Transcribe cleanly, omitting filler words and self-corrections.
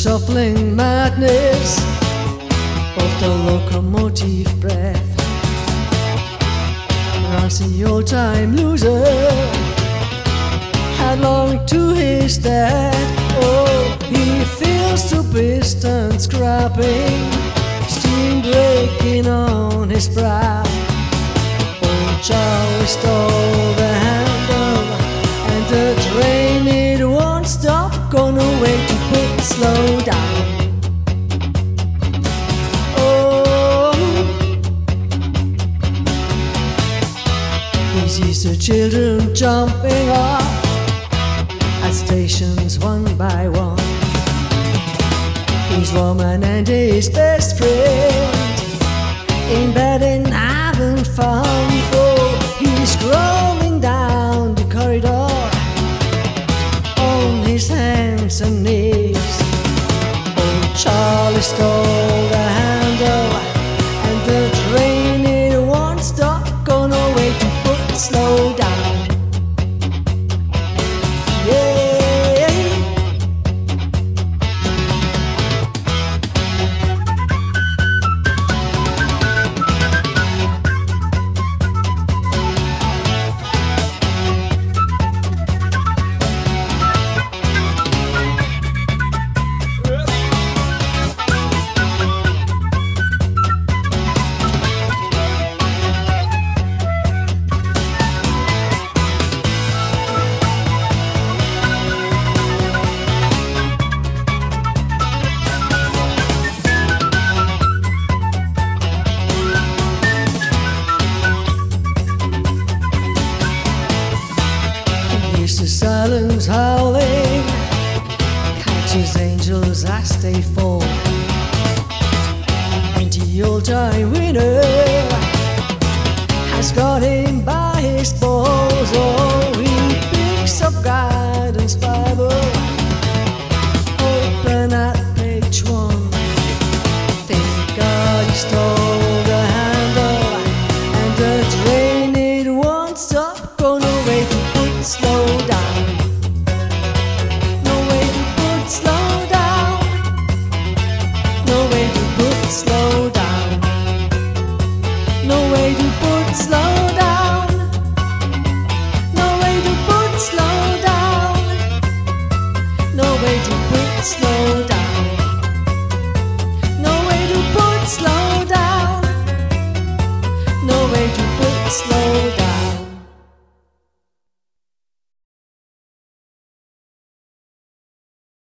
shuffling madness of the locomotive breath runs the old-time loser headlong to his death. Oh, he feels the piston scrapping, steam breaking on his brow. Old Charlie stole the handle, and the train it won't stop. Gonna wait to put slow down. Oh, he sees the children jumping off at stations one by one. He's Roman and his best friend in bed and having fun. Oh, he's crawling down the corridor on his hands and knees. Oh, Charlie stole the handle, and the train it won't stop. Gonna wait to put slow down. The silence howling catches angels as they fall, and the old-time winner has got him by his balls. Oh, he picks up guidance Bible, open at page 1. Thank God he stole the handle, and the train it won't stop. Gonna wait to put slow down. No way to put slow down. No way to put slow down. No way to put slow down. No way to put slow down. No way to put slow down. No way to put slow down. No way to put slow down.